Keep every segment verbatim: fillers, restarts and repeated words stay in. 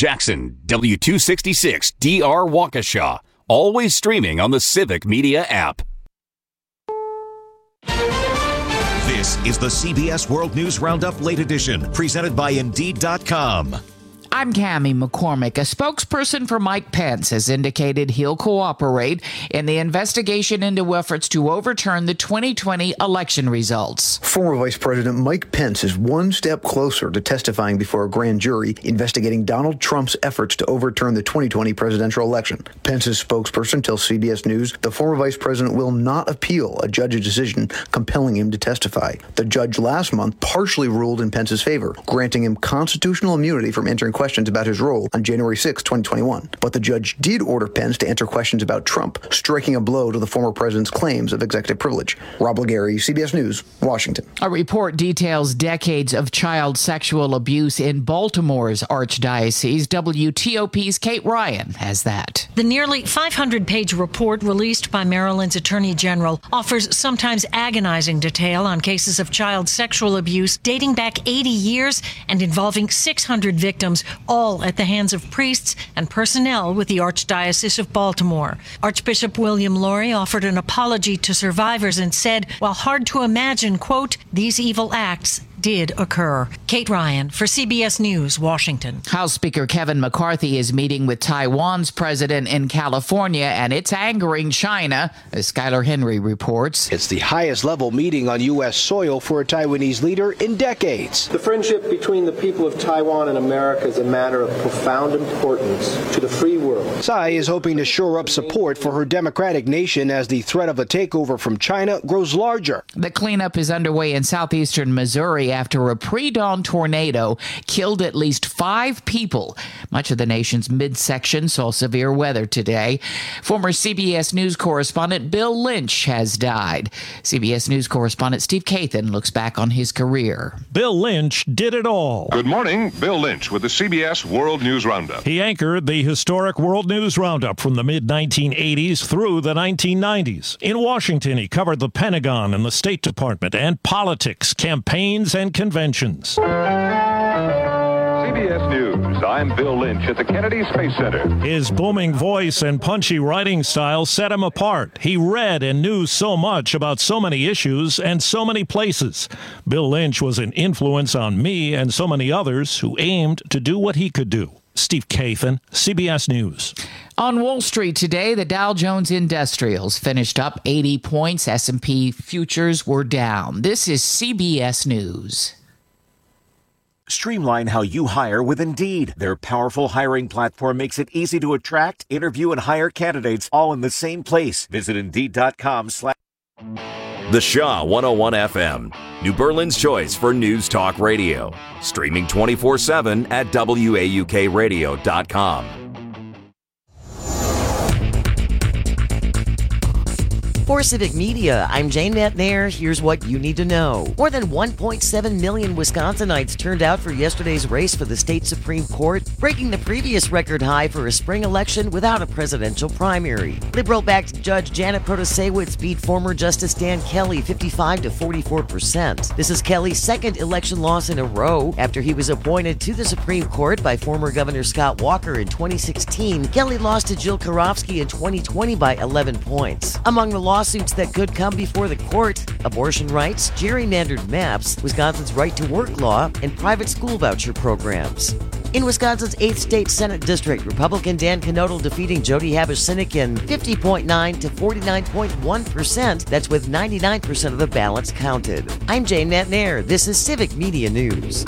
Jackson, W two sixty-six D R Waukesha. Always streaming on the Civic Media app. This is the C B S World News Roundup Late Edition, presented by Indeed dot com. I'm Cammie McCormick. A spokesperson for Mike Pence has indicated he'll cooperate in the investigation into efforts to overturn the twenty twenty election results. Former Vice President Mike Pence is one step closer to testifying before a grand jury investigating Donald Trump's efforts to overturn the twenty twenty presidential election. Pence's spokesperson tells C B S News the former vice president will not appeal a judge's decision compelling him to testify. The judge last month partially ruled in Pence's favor, granting him constitutional immunity from answering questions about his role on January sixth, twenty twenty-one. But the judge did order Pence to answer questions about Trump, striking a blow to the former president's claims of executive privilege. Rob Legary, C B S News, Washington. A report details decades of child sexual abuse in Baltimore's archdiocese. W T O P's Kate Ryan has that. The nearly five hundred page report released by Maryland's Attorney General offers sometimes agonizing detail on cases of child sexual abuse dating back eighty years and involving six hundred victims, all at the hands of priests and personnel with the Archdiocese of Baltimore. Archbishop William Lori offered an apology to survivors and said, while hard to imagine, quote, these evil acts did occur. Kate Ryan for C B S News, Washington. House Speaker Kevin McCarthy is meeting with Taiwan's president in California, and it's angering China, as Skylar Henry reports. It's the highest level meeting on U S soil for a Taiwanese leader in decades. The friendship between the people of Taiwan and America is a matter of profound importance to the free world. Tsai is hoping to shore up support for her democratic nation as the threat of a takeover from China grows larger. The cleanup is underway in southeastern Missouri after a pre-dawn tornado killed at least five people. Much of the nation's midsection saw severe weather today. Former C B S News correspondent Bill Lynch has died. C B S News correspondent Steve Kathan looks back on his career. Bill Lynch did it all. Good morning, Bill Lynch with the C B S World News Roundup. He anchored the historic World News Roundup from the mid nineteen eighties through the nineteen nineties. In Washington, he covered the Pentagon and the State Department and politics, campaigns, and conventions. C B S News, I'm Bill Lynch at the Kennedy Space Center. His booming voice and punchy writing style set him apart. He read and knew so much about so many issues and so many places. Bill Lynch was an influence on me and so many others who aimed to do what he could do. Steve Kathan, C B S News. On Wall Street today, the Dow Jones Industrials finished up eighty points. S and P futures were down. This is C B S News. Streamline how you hire with Indeed. Their powerful hiring platform makes it easy to attract, interview, and hire candidates all in the same place. Visit Indeed.com slash... The Shaw one oh one F M, New Berlin's choice for news talk radio. Streaming twenty-four seven at W A U K radio dot com. For Civic Media, I'm Jane Metnair. Here's what you need to know. More than one point seven million Wisconsinites turned out for yesterday's race for the state Supreme Court, breaking the previous record high for a spring election without a presidential primary. Liberal-backed Judge Janet Protasiewicz beat former Justice Dan Kelly fifty-five to forty-four percent. This is Kelly's second election loss in a row. After he was appointed to the Supreme Court by former Governor Scott Walker in twenty sixteen, Kelly lost to Jill Karofsky in twenty twenty by eleven points. Among the lawsuits that could come before the court: abortion rights, gerrymandered maps, Wisconsin's right-to-work law, and private school voucher programs. In Wisconsin's eighth State Senate District, Republican Dan Knodel defeating Jody Habushinikin fifty point nine to forty-nine point one percent. That's with ninety-nine percent of the ballots counted. I'm Jane Metnair. This is Civic Media News.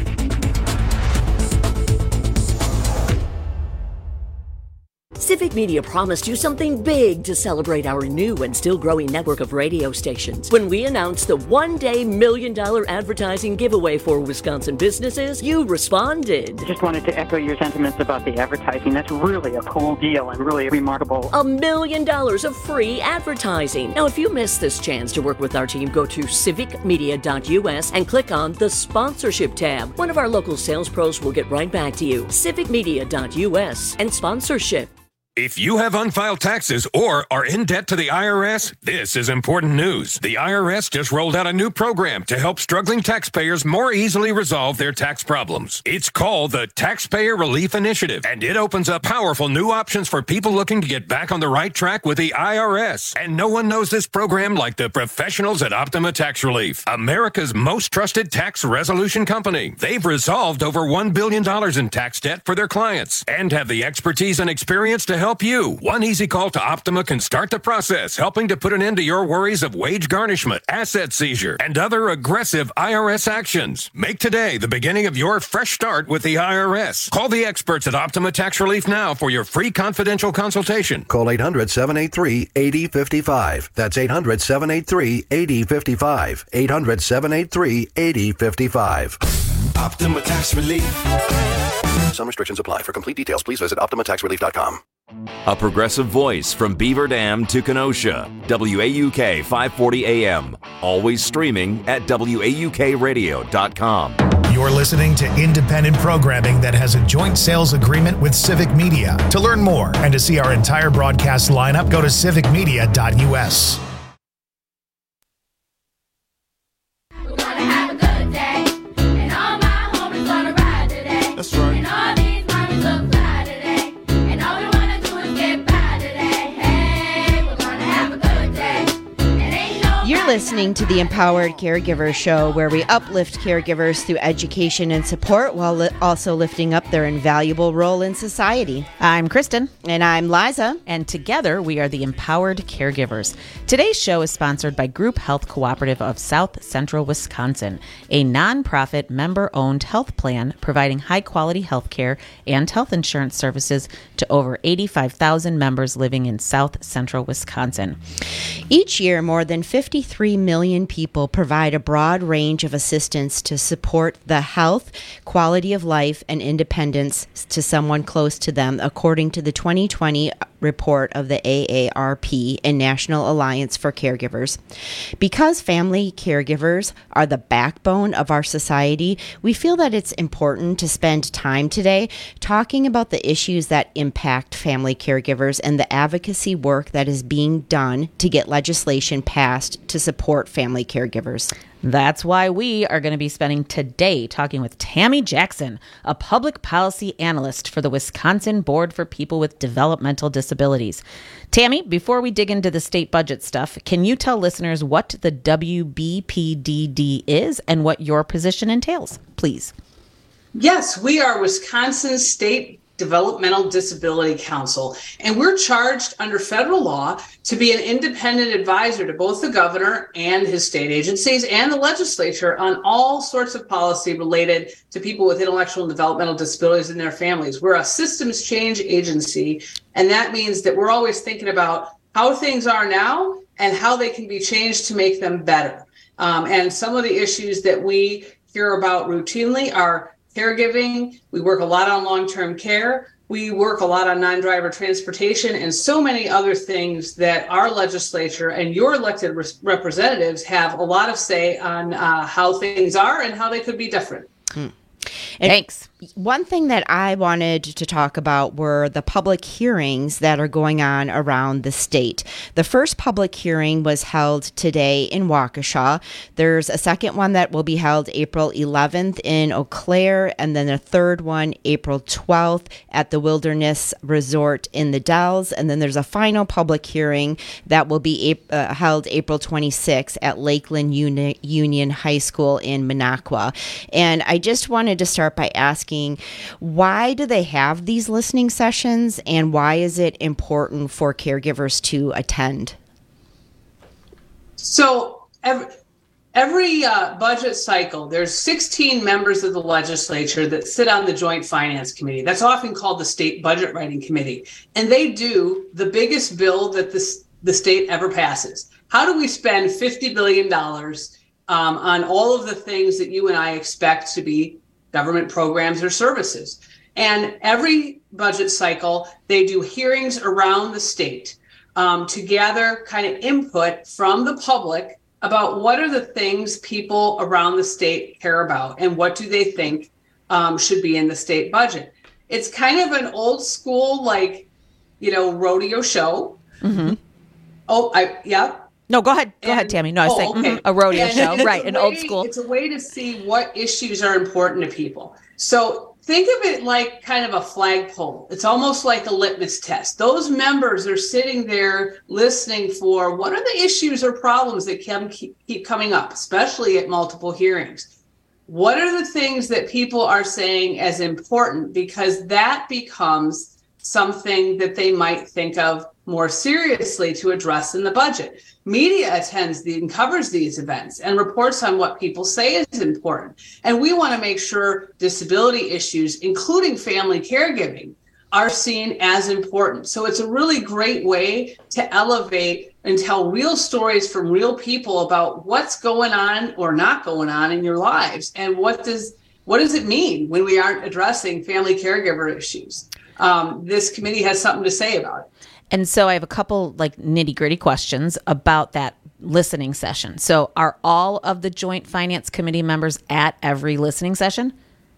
Civic Media promised you something big to celebrate our new and still growing network of radio stations. When we announced the one-day million dollar advertising giveaway for Wisconsin businesses, you responded. I just wanted to echo your sentiments about the advertising. That's really a cool deal and really remarkable. A million dollars of free advertising. Now, if you missed this chance to work with our team, go to civic media dot U S and click on the sponsorship tab. One of our local sales pros will get right back to you. civic media dot U S and sponsorship. If you have unfiled taxes or are in debt to the I R S, this is important news. The I R S just rolled out a new program to help struggling taxpayers more easily resolve their tax problems. It's called the Taxpayer Relief Initiative, and it opens up powerful new options for people looking to get back on the right track with the I R S. And no one knows this program like the professionals at Optima Tax Relief, America's most trusted tax resolution company. They've resolved over one billion dollars in tax debt for their clients and have the expertise and experience to help you. One easy call to Optima can start the process, helping to put an end to your worries of wage garnishment, asset seizure, and other aggressive I R S actions. Make today the beginning of your fresh start with the I R S. Call the experts at Optima Tax Relief now for your free confidential consultation. Call eight hundred, seven eight three, eight zero five five. That's eight hundred, seven eight three, eight zero five five. eight hundred, seven eight three, eight zero five five. Optima Tax Relief. Some restrictions apply. For complete details, please visit optima tax relief dot com. A progressive voice from Beaver Dam to Kenosha. W A U K five forty A M. Always streaming at W A U K radio dot com. You're listening to independent programming that has a joint sales agreement with Civic Media. To learn more and to see our entire broadcast lineup, go to civic media dot U S. We're gonna have a good day, and all my homies gonna ride today. That's right. And all these mommies look fly today, and all we wanna do is get by today. Hey, we're gonna have a good day. And ain't no You're listening to the Empowered Caregiver Show, where we uplift caregivers through education and support while li- also lifting up their invaluable role in society. I'm Kristen. And I'm Liza. And together we are the Empowered Caregivers. Today's show is sponsored by Group Health Cooperative of South Central Wisconsin, a nonprofit member-owned health plan providing high-quality health care and health insurance services to over eighty-five thousand members living in South Central Wisconsin. Each year, more than fifty-three million people provide a broad range of assistance to support the health, quality of life, and independence to someone close to them, according to the twenty twenty report of the A A R P and National Alliance for Caregivers. Because family caregivers are the backbone of our society, we feel that it's important to spend time today talking about the issues that impact family caregivers and the advocacy work that is being done to get legislation passed to support family caregivers. That's why we are going to be spending today talking with Tammy Jackson, a public policy analyst for the Wisconsin Board for People with Developmental Disabilities. Tammy, before we dig into the state budget stuff, can you tell listeners what the W B P D D is and what your position entails, please? Yes, we are Wisconsin State Developmental Disability Council, and we're charged under federal law to be an independent advisor to both the governor and his state agencies and the legislature on all sorts of policy related to people with intellectual and developmental disabilities and their families. We're a systems change agency, and that means that we're always thinking about how things are now and how they can be changed to make them better. Um, and some of the issues that we hear about routinely are caregiving. We work a lot on long-term care. We work a lot on non-driver transportation and so many other things that our legislature and your elected re- representatives have a lot of say on uh, how things are and how they could be different. Hmm. Thanks. One thing that I wanted to talk about were the public hearings that are going on around the state. The first public hearing was held today in Waukesha. There's a second one that will be held April eleventh in Eau Claire, and then a third one April twelfth at the Wilderness Resort in the Dells. And then there's a final public hearing that will be uh, held April twenty-sixth at Lakeland Uni- Union High School in Minocqua. And I just wanted to start by asking, why do they have these listening sessions, and why is it important for caregivers to attend? So every, every uh, budget cycle, there's sixteen members of the legislature that sit on the Joint Finance Committee. That's often called the State Budget Writing Committee. And they do the biggest bill that this, the state ever passes. How do we spend fifty billion dollars um, on all of the things that you and I expect to be government programs or services? And every budget cycle, they do hearings around the state um, to gather kind of input from the public about what are the things people around the state care about and what do they think um, should be in the state budget. It's kind of an old school, like, you know, rodeo show. Mm-hmm. Oh, I yeah. No, go ahead. Go And- ahead, Tammy. No, I was oh, saying okay. mhm, a rodeo And show, it's right? a An old way- school. It's a way to see what issues are important to people. So think of it like kind of a flagpole. It's almost like a litmus test. Those members are sitting there listening for what are the issues or problems that can keep, keep coming up, especially at multiple hearings. What are the things that people are saying as important? Because that becomes something that they might think of more seriously to address in the budget. Media attends the, and covers these events and reports on what people say is important. And we want to make sure disability issues, including family caregiving, are seen as important. So it's a really great way to elevate and tell real stories from real people about what's going on or not going on in your lives. And what does what does it mean when we aren't addressing family caregiver issues? Um, this committee has something to say about it. And so I have a couple like nitty gritty questions about that listening session. So are all of the Joint Finance Committee members at every listening session?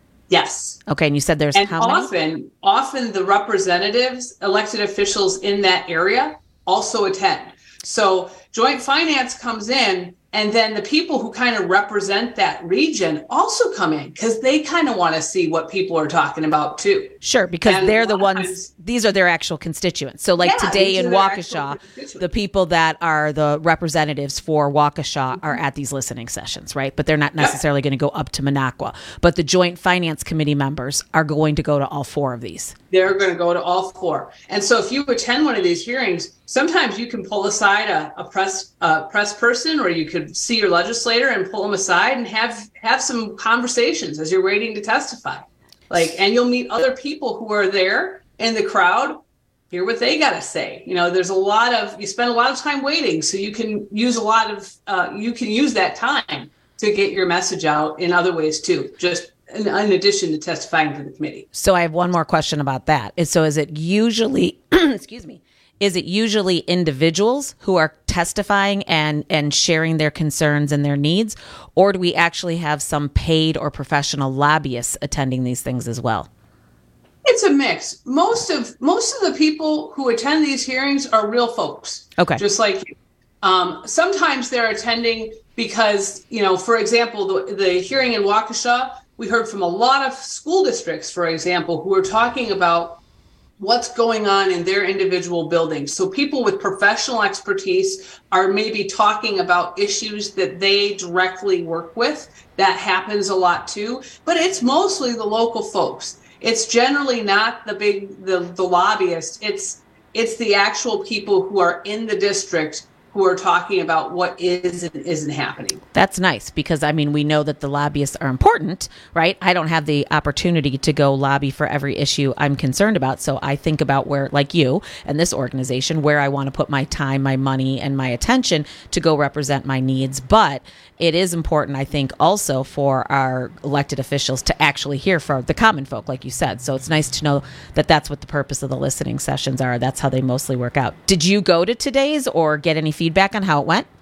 Yes. Okay. And you said there's And how many? often, often the representatives, elected officials in that area also attend. So Joint Finance comes in, and then the people who kind of represent that region also come in because they kind of want to see what people are talking about too. Sure, because And they're a the lot of ones, times- these are their actual constituents. So like Yeah, today these in are their actual Waukesha, constituents. the people that are the representatives for Waukesha are at these listening sessions, right? But they're not necessarily going to go up to Minocqua. But the Joint Finance Committee members are going to go to all four of these. They're going to go to all four. And so if you attend one of these hearings, sometimes you can pull aside a, a press uh, press person, or you could see your legislator and pull them aside and have have some conversations as you're waiting to testify. Like, and you'll meet other people who are there in the crowd, hear what they got to say. You know, there's a lot of, you spend a lot of time waiting, so you can use a lot of, uh, you can use that time to get your message out in other ways too, just in, in addition to testifying to the committee. So I have one more question about that. Is so is it usually, excuse me, is it usually individuals who are testifying and, and sharing their concerns and their needs, or do we actually have some paid or professional lobbyists attending these things as well? It's a mix. Most of most of the people who attend these hearings are real folks. Okay. Just like you. Um, sometimes they're attending because, you know, for example, the, the hearing in Waukesha, we heard from a lot of school districts, for example, who are talking about what's going on in their individual buildings. So people with professional expertise are maybe talking about issues that they directly work with. That happens a lot too, but it's mostly the local folks. It's generally not the big, the, the lobbyists. It's, it's the actual people who are in the district who are talking about what is and isn't happening. That's nice because, I mean, we know that the lobbyists are important, right? I don't have the opportunity to go lobby for every issue I'm concerned about. So I think about where, like you and this organization, where I want to put my time, my money, and my attention to go represent my needs. But it is important, I think, also for our elected officials to actually hear from the common folk, like you said. So it's nice to know that that's what the purpose of the listening sessions are. That's how they mostly work out. Did you go to today's or get any feedback on how it went?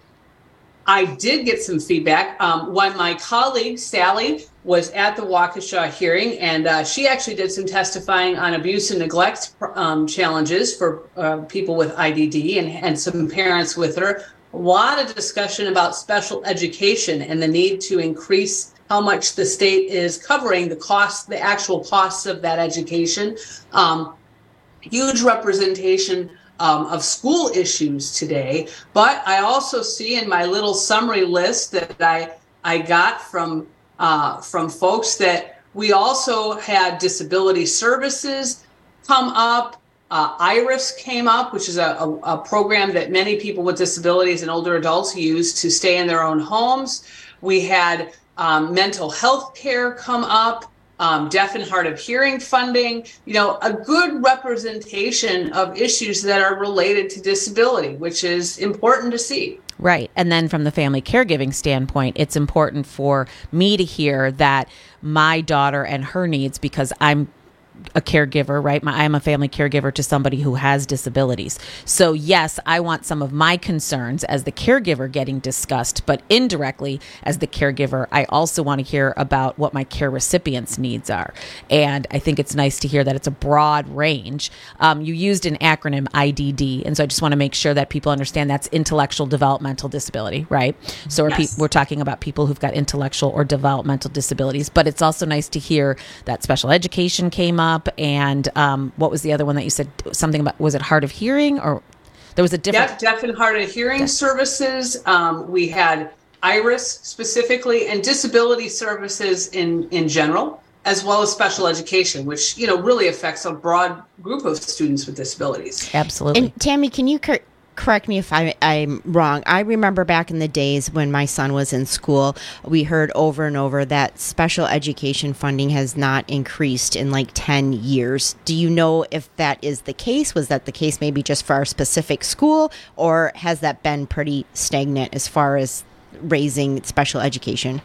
I did get some feedback. Um, one, my colleague, Sally, was at the Waukesha hearing, and uh, she actually did some testifying on abuse and neglect um, challenges for uh, people with I D D and, and some parents with her. A lot of discussion about special education and the need to increase how much the state is covering the cost, the actual costs of that education. Um, huge representation Um, of school issues today, but I also see in my little summary list that I I got from uh, from folks that we also had disability services come up. Uh, IRIS came up, which is a, a, a program that many people with disabilities and older adults use to stay in their own homes. We had um, mental health care come up. Um, deaf and hard of hearing funding, you know, a good representation of issues that are related to disability, which is important to see. Right. And then from the family caregiving standpoint, it's important for me to hear that my daughter and her needs, because I'm a caregiver, right? My, I'm a family caregiver to somebody who has disabilities. So yes, I want some of my concerns as the caregiver getting discussed, but indirectly as the caregiver, I also want to hear about what my care recipients' needs are. And I think it's nice to hear that it's a broad range. Um, you used an acronym I D D, and so I just want to make sure that people understand that's intellectual developmental disability, right? So we're, Yes. pe- we're talking about people who've got intellectual or developmental disabilities, but it's also nice to hear that special education came up, and um, what was the other one that you said something about? Was it hard of hearing, or there was a different? Deaf, deaf and hard of hearing services. Um, we had IRIS specifically, and disability services in, in general, as well as special education, which, you know, really affects a broad group of students with disabilities. Absolutely. And Tammy, can you cor- correct me if I, I'm wrong? I remember back in the days when my son was in school, we heard over and over that special education funding has not increased in like ten years. Do you know if that is the case? Was that the case maybe just for our specific school, or has that been pretty stagnant as far as raising special education?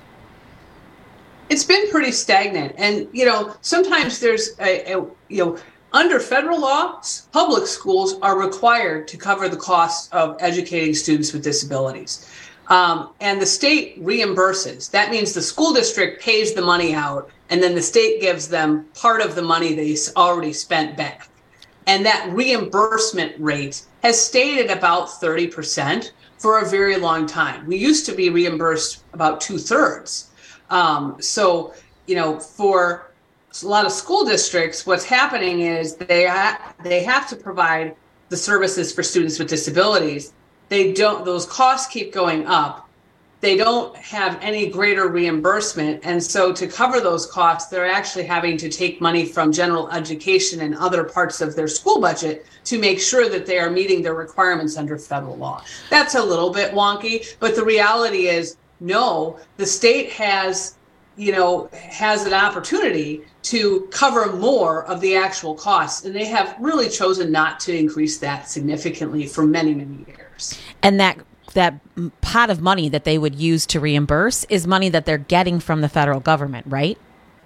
It's been pretty stagnant. And, you know, sometimes there's a, a you know, under federal law, public schools are required to cover the cost of educating students with disabilities. Um, and the state reimburses. That means the school district pays the money out, and then the state gives them part of the money they already spent back. And that reimbursement rate has stayed at about thirty percent for a very long time. We used to be reimbursed about two thirds. Um, so, you know, for a lot of school districts, what's happening is they ha- they have to provide the services for students with disabilities. They don't; those costs keep going up. They don't have any greater reimbursement, and so to cover those costs, they're actually having to take money from general education and other parts of their school budget to make sure that they are meeting their requirements under federal law. That's a little bit wonky, but the reality is, no, the state has, you know, has an opportunity to cover more of the actual costs, and they have really chosen not to increase that significantly for many, many years. And that that pot of money that they would use to reimburse is money that they're getting from the federal government, right?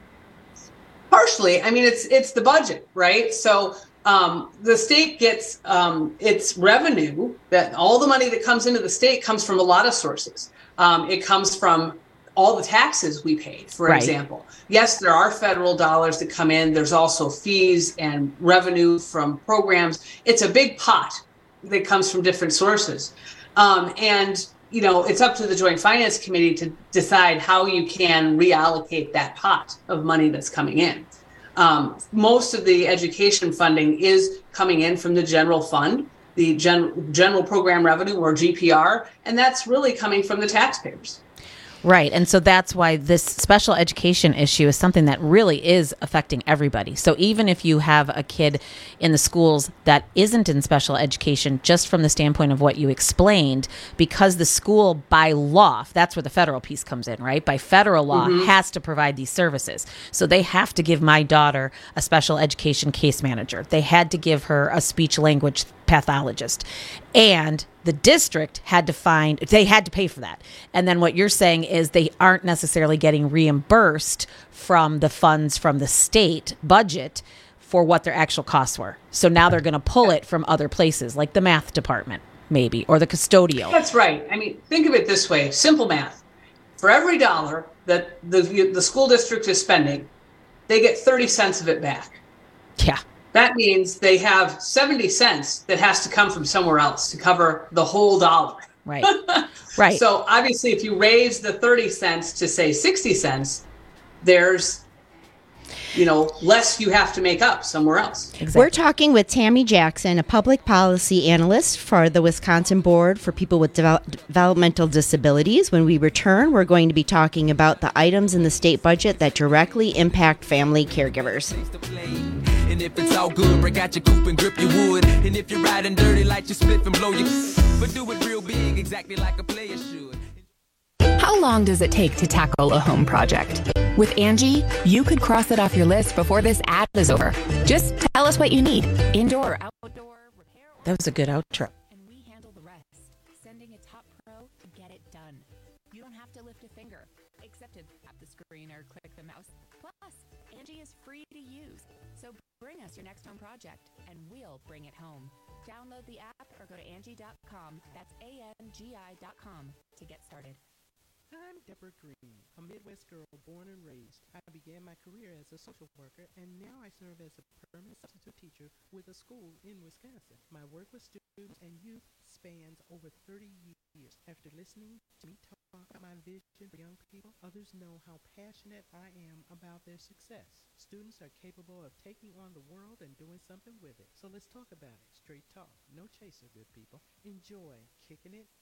Partially. I mean, it's it's the budget, right? So um, the state gets um, its revenue, that all the money that comes into the state comes from a lot of sources. Um, it comes from all the taxes we paid, for Right. example. Yes, there are federal dollars that come in. There's also fees and revenue from programs. It's a big pot that comes from different sources. Um, and, you know, it's up to the Joint Finance Committee to decide how you can reallocate that pot of money that's coming in. Um, most of the education funding is coming in from the general fund, the gen- general program revenue, or G P R, and that's really coming from the taxpayers. Right. And so that's why this special education issue is something that really is affecting everybody. So even if you have a kid in the schools that isn't in special education, just from the standpoint of what you explained, because the school by law, that's where the federal piece comes in, right? By federal law, Mhm. has to provide these services. So they have to give my daughter a special education case manager. They had to give her a speech language pathologist. And the district had to find, they had to pay for that. And then what you're saying is they aren't necessarily getting reimbursed from the funds from the state budget for what their actual costs were. So now they're going to pull it from other places, like the math department, maybe, or the custodial. That's right. I mean, think of it this way, simple math. For every dollar that the, the school district is spending, they get thirty cents of it back. Yeah. That means they have seventy cents that has to come from somewhere else to cover the whole dollar. Right. Right. So obviously, if you raise the thirty cents to say sixty cents, there's, you know, less you have to make up somewhere else. We're talking with Tammy Jackson, a public policy analyst for the Wisconsin Board for People with Devel- Developmental Disabilities. When we return, we're going to be talking about the items in the state budget that directly impact family caregivers. And if it's all good, break out your coupe and grip your wood. And if you're riding dirty, light your spliff and blow your. But do it real big, exactly like a player should. How long does it take to tackle a home project? With Angie, you could cross it off your list before this ad is over. Just tell us what you need. Indoor or outdoor. That was a good outro. And we handle the rest. Sending a top pro to get it done. You don't have to lift a finger, except to tap the screen or click the mouse. Plus, Angie is free to use. So us your next home project, and we'll bring it home. Download the app or go to Angie dot com. That's A N G I dot com to get started. I'm Deborah Green, a Midwest girl born and raised. I began my career as a social worker, and now I serve as a permanent substitute teacher with a school in Wisconsin. My work with students and youth spans over thirty years. After listening to me talk about my vision for young people, others know how passionate I am about their success. Students are capable of taking on the world and doing something with it. So let's talk about it. Straight talk. No chaser, good people. Enjoy kicking it.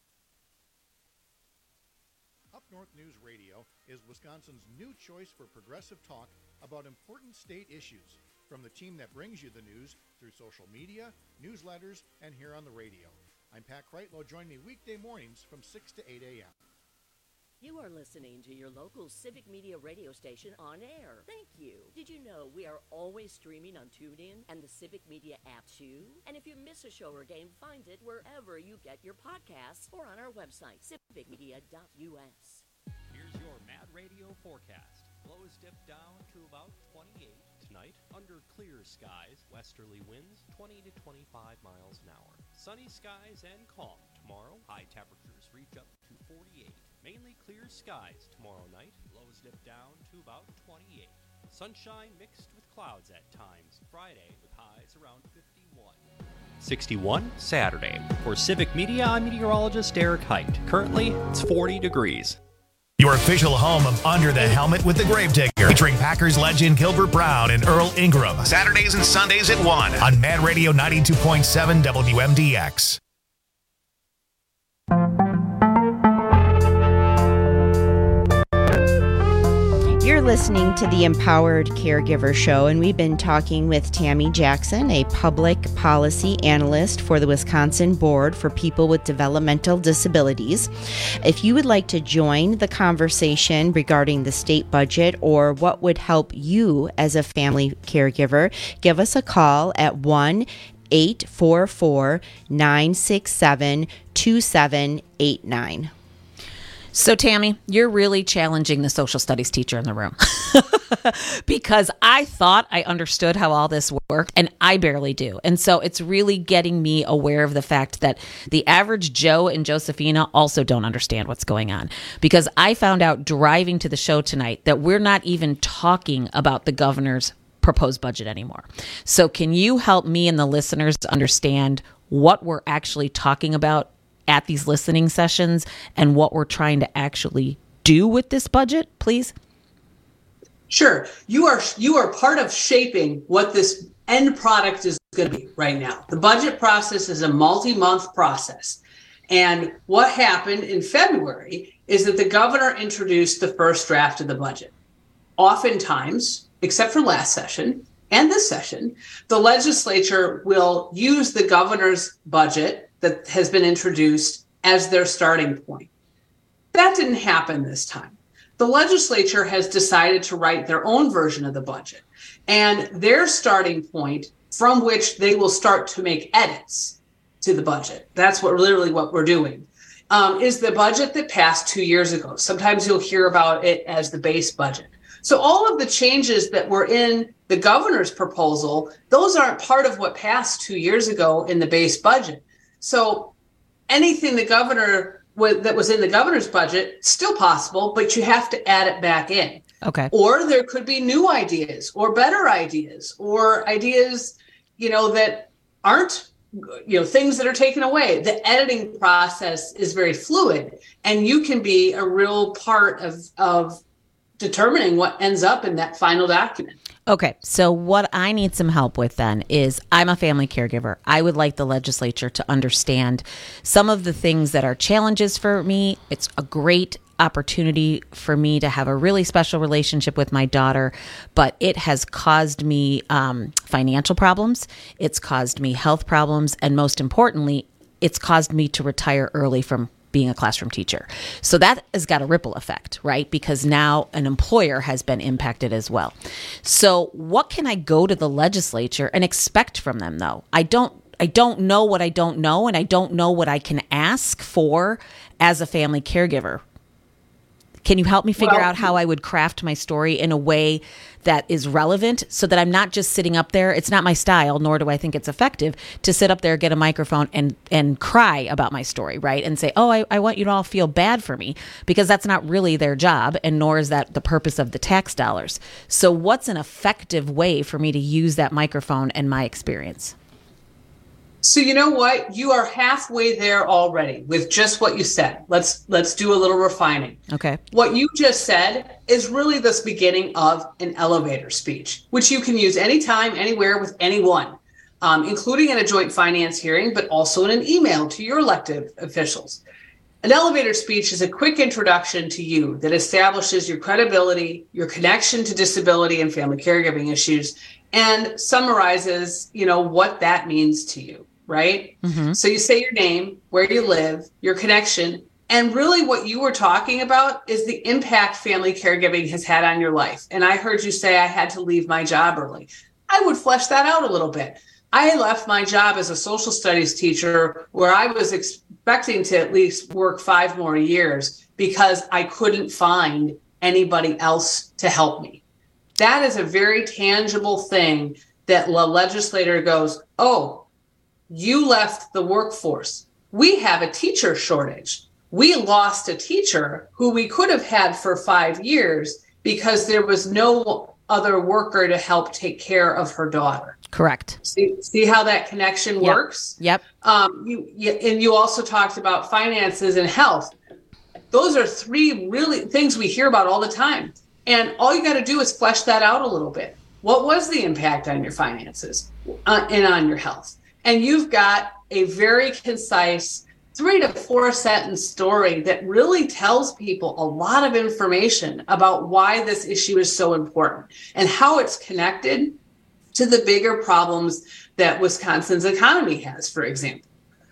Up North News Radio is Wisconsin's new choice for progressive talk about important state issues, from the team that brings you the news through social media, newsletters, and here on the radio. I'm Pat Kreitlow. Join me weekday mornings from six to eight a.m. You are listening to your local Civic Media radio station on air. Thank you. Did you know we are always streaming on TuneIn and the Civic Media app too? And if you miss a show or game, find it wherever you get your podcasts or on our website, civic media dot U S. Here's your Mad Radio forecast. Lows dip down to about twenty-eight tonight. Under clear skies, westerly winds twenty to twenty-five miles an hour. Sunny skies and calm tomorrow. High temperatures reach up to forty-eight. Mainly clear skies tomorrow night. Lows dip down to about twenty-eight. Sunshine mixed with clouds at times Friday with highs around fifty-one. sixty-one Saturday. For Civic Media, I'm meteorologist Derek Height. Currently, it's forty degrees. Your official home of Under the Helmet with the Gravedigger, featuring Packers legend Gilbert Brown and Earl Ingram. Saturdays and Sundays at one on Mad Radio ninety-two point seven W M D X. You're listening to the Empowered Caregiver Show, and we've been talking with Tammy Jackson, a public policy analyst for the Wisconsin Board for People with Developmental Disabilities. If you would like to join the conversation regarding the state budget or what would help you as a family caregiver, give us a call at one eight four four, nine six seven, two seven eight nine. So, Tammy, you're really challenging the social studies teacher in the room because I thought I understood how all this worked, and I barely do. And so it's really getting me aware of the fact that the average Joe and Josephina also don't understand what's going on, because I found out driving to the show tonight that we're not even talking about the governor's proposed budget anymore. So can you help me and the listeners to understand what we're actually talking about at these listening sessions and what we're trying to actually do with this budget, please? Sure. You are you are part of shaping what this end product is going to be right now. The budget process is a multi-month process. And what happened in February is that the governor introduced the first draft of the budget. Oftentimes, except for last session and this session, the legislature will use the governor's budget that has been introduced as their starting point. That didn't happen this time. The legislature has decided to write their own version of the budget, and their starting point from which they will start to make edits to the budget, that's what literally what we're doing, um, is the budget that passed two years ago. Sometimes you'll hear about it as the base budget. So all of the changes that were in the governor's proposal, those aren't part of what passed two years ago in the base budget. So anything the governor w- that was in the governor's budget, still possible, but you have to add it back in. Okay. Or there could be new ideas or better ideas or ideas, you know, that aren't, you know, things that are taken away. The editing process is very fluid, and you can be a real part of, of determining what ends up in that final document. Okay, so what I need some help with then is I'm a family caregiver. I would like the legislature to understand some of the things that are challenges for me. It's a great opportunity for me to have a really special relationship with my daughter, but it has caused me um, financial problems. It's caused me health problems. And most importantly, it's caused me to retire early from being a classroom teacher. So that has got a ripple effect, right? Because now an employer has been impacted as well. So what can I go to the legislature and expect from them, though? I don't I don't know what I don't know, and I don't know what I can ask for as a family caregiver. Can you help me figure Well- out how I would craft my story in a way that is relevant so that I'm not just sitting up there? It's not my style, nor do I think it's effective to sit up there, get a microphone and, and cry about my story, right? And say, oh, I, I want you to all feel bad for me, because that's not really their job, and nor is that the purpose of the tax dollars. So what's an effective way for me to use that microphone and my experience? So you know what? You are halfway there already with just what you said. Let's let's do a little refining. Okay. What you just said is really the beginning of an elevator speech, which you can use anytime, anywhere, with anyone, um, including in a joint finance hearing, but also in an email to your elected officials. An elevator speech is a quick introduction to you that establishes your credibility, your connection to disability and family caregiving issues, and summarizes, you know, what that means to you. Right? Mm-hmm. So you say your name, where you live, your connection, and really what you were talking about is the impact family caregiving has had on your life. And I heard you say I had to leave my job early. I would flesh that out a little bit. I left my job as a social studies teacher where I was expecting to at least work five more years because I couldn't find anybody else to help me. That is a very tangible thing that the legislator goes, oh, you left the workforce. We have a teacher shortage. We lost a teacher who we could have had for five years because there was no other worker to help take care of her daughter. Correct. See, see how that connection Yep. works? Yep. Um, you, you, and you also talked about finances and health. Those are three really things we hear about all the time. And all you got to do is flesh that out a little bit. What was the impact on your finances uh, and on your health? And you've got a very concise three to four sentence story that really tells people a lot of information about why this issue is so important and how it's connected to the bigger problems that Wisconsin's economy has, for example.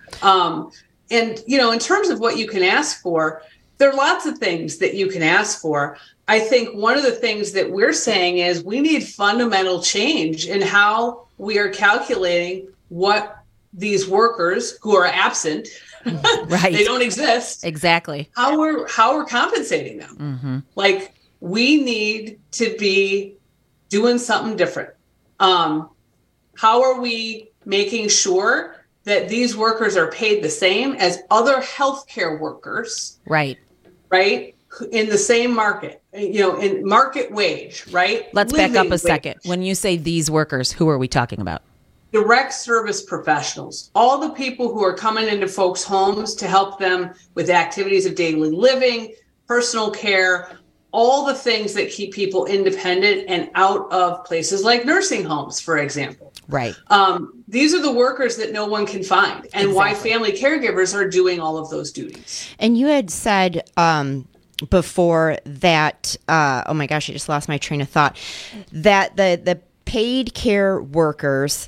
Um, and, you know, in terms of what you can ask for, there are lots of things that you can ask for. I think one of the things that we're saying is we need fundamental change in how we are calculating what these workers who are absent, right? They don't exist. Exactly. How we're how we're compensating them. Mm-hmm. Like we need to be doing something different. Um, how are we making sure that these workers are paid the same as other healthcare workers? Right. Right. In the same market, you know, in market wage, right? Let's back up Living a wage. second. When you say these workers, who are we talking about? Direct service professionals, all the people who are coming into folks' homes to help them with activities of daily living, personal care, all the things that keep people independent and out of places like nursing homes, for example. Right. Um, these are the workers that no one can find, and Exactly. why family caregivers are doing all of those duties. And you had said um, before that, uh, oh my gosh, I just lost my train of thought, that the, the paid care workers,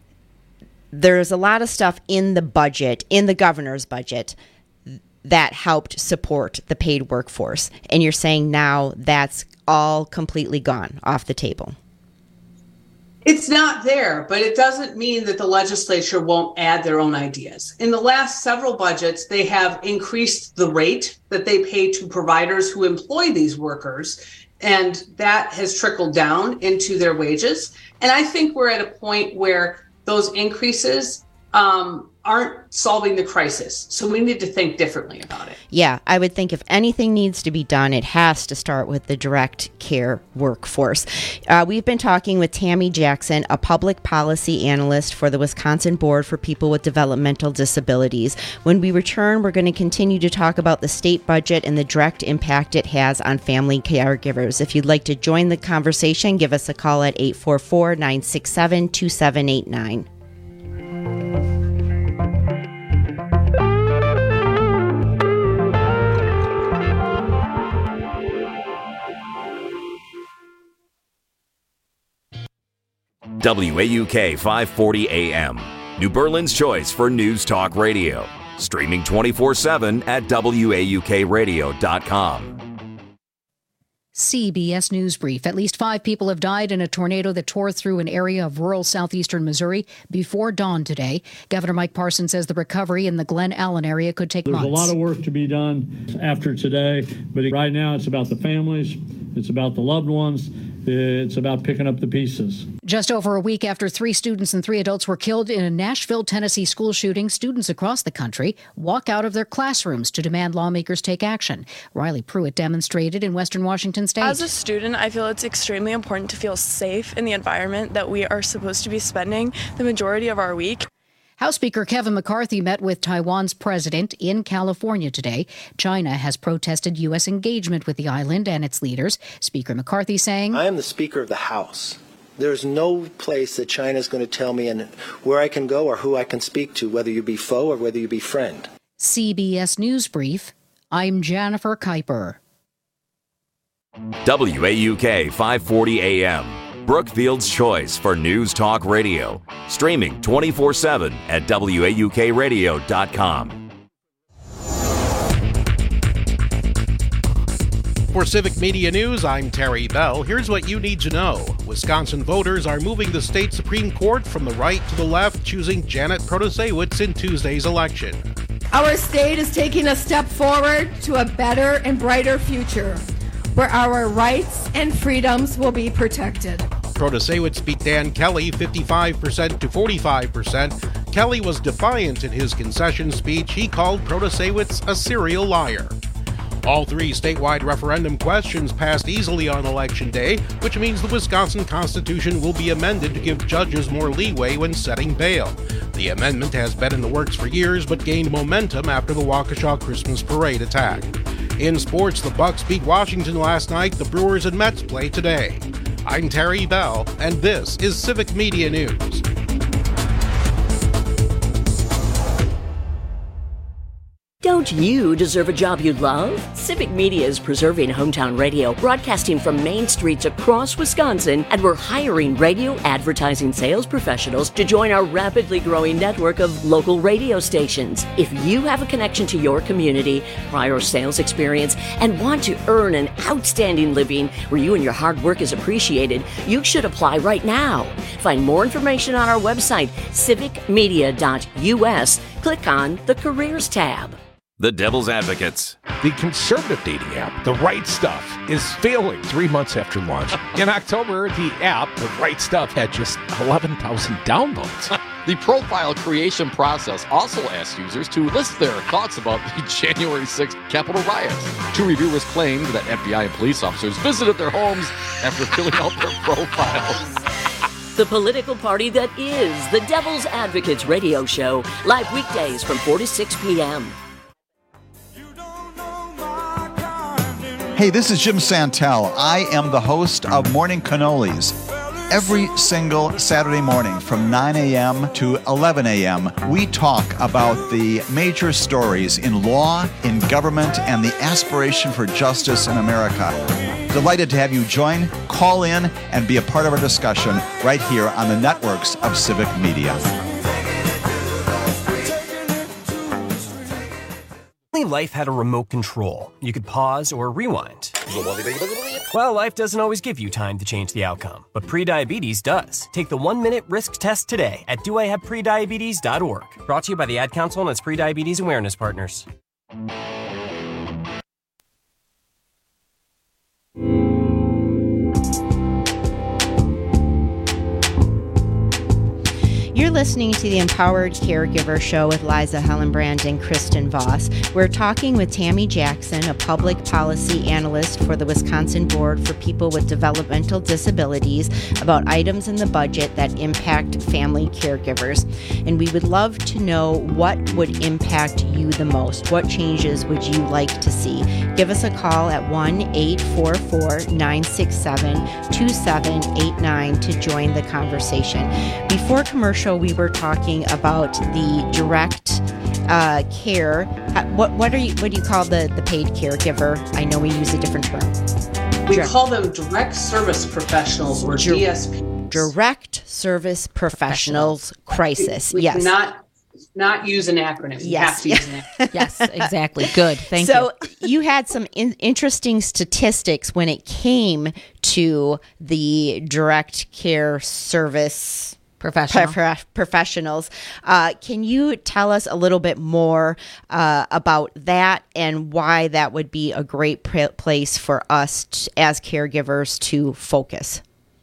there's a lot of stuff in the budget, in the governor's budget, that helped support the paid workforce. And you're saying now that's all completely gone off the table. It's not there, but it doesn't mean that the legislature won't add their own ideas. In the last several budgets, they have increased the rate that they pay to providers who employ these workers, and that has trickled down into their wages. And I think we're at a point where those increases um, aren't solving the crisis. So we need to think differently about it. Yeah, I would think if anything needs to be done, it has to start with the direct care workforce. Uh, we've been talking with Tammy Jackson, a public policy analyst for the Wisconsin Board for People with Developmental Disabilities. When we return, we're going to continue to talk about the state budget and the direct impact it has on family caregivers. If you'd like to join the conversation, give us a call at eight four four, nine six seven, two seven eight nine. W A U K five forty A M, New Berlin's choice for News Talk Radio. Streaming twenty-four seven at W A U K radio dot com. C B S News Brief. At least five people have died in a tornado that tore through an area of rural southeastern Missouri before dawn today. Governor Mike Parson says the recovery in the Glen Allen area could take There's months. There's a lot of work to be done after today, but right now it's about the families, it's about the loved ones, it's about picking up the pieces. Just over a week after three students and three adults were killed in a Nashville, Tennessee school shooting, students across the country walk out of their classrooms to demand lawmakers take action. Riley Pruitt demonstrated in Western Washington State. As a student, I feel it's extremely important to feel safe in the environment that we are supposed to be spending the majority of our week. House Speaker Kevin McCarthy met with Taiwan's president in California today. China has protested U S engagement with the island and its leaders. Speaker McCarthy saying, I am the Speaker of the House. There's no place that China is going to tell me and where I can go or who I can speak to, whether you be foe or whether you be friend. C B S News Brief, I'm Jennifer Kuiper. W A U K five forty A M, Brookfield's choice for News Talk Radio. Streaming twenty-four seven at W A U K radio dot com. For Civic Media News, I'm Terry Bell. Here's what you need to know. Wisconsin voters are moving the state Supreme Court from the right to the left, choosing Janet Protasiewicz in Tuesday's election. Our state is taking a step forward to a better and brighter future, where our rights and freedoms will be protected. Protasiewicz beat Dan Kelly fifty-five percent to forty-five percent. Kelly was defiant in his concession speech. He called Protasiewicz a serial liar. All three statewide referendum questions passed easily on Election Day, which means the Wisconsin Constitution will be amended to give judges more leeway when setting bail. The amendment has been in the works for years, but gained momentum after the Waukesha Christmas Parade attack. In sports, the Bucks beat Washington last night. The Brewers and Mets play today. I'm Terry Bell, and this is Civic Media News. Don't you deserve a job you love? Civic Media is preserving hometown radio, broadcasting from main streets across Wisconsin, and we're hiring radio advertising sales professionals to join our rapidly growing network of local radio stations. If you have a connection to your community, prior sales experience, and want to earn an outstanding living where you and your hard work is appreciated, you should apply right now. Find more information on our website, civic media dot U S. Click on the Careers tab. The Devil's Advocates. The conservative dating app, The Right Stuff, is failing three months after launch. In October, the app, The Right Stuff, had just eleven thousand downloads. The profile creation process also asks users to list their thoughts about the January sixth Capitol riots. Two reviewers claimed that F B I and police officers visited their homes after filling out their profiles. The political party that is the Devil's Advocates radio show, live weekdays from four to six p.m. Hey, this is Jim Santel. I am the host of Morning Cannolis. Every single Saturday morning from nine a.m. to eleven a.m., we talk about the major stories in law, in government, and the aspiration for justice in America. Delighted to have you join, call in, and be a part of our discussion right here on the networks of Civic Media. Life had a remote control. You could pause or rewind. Well, life doesn't always give you time to change the outcome, but prediabetes does. Take the one-minute risk test today at do I have prediabetes dot org. Brought to you by the Ad Council and its prediabetes awareness partners. You're listening to the Empowered Caregiver Show with Liza Hellenbrand and Kristen Voss. We're talking with Tammy Jackson, a public policy analyst for the Wisconsin Board for People with Developmental Disabilities, about items in the budget that impact family caregivers. And we would love to know what would impact you the most. What changes would you like to see? Give us a call at one eight four four, nine six seven, two seven eight nine to join the conversation. Before commercial, we were talking about the direct uh, care. What what are you what do you call the, the paid caregiver? I know we use a different term. We direct. call them direct service professionals, or D S P. Direct service professionals crisis. We yes. Cannot, not use an acronym. You Yes. have to use an acronym. Yes, exactly. Good. Thank so you. So you had some in- interesting statistics when it came to the direct care service Professional. prof- professionals. Uh, can you tell us a little bit more uh, about that and why that would be a great pr- place for us t- as caregivers to focus?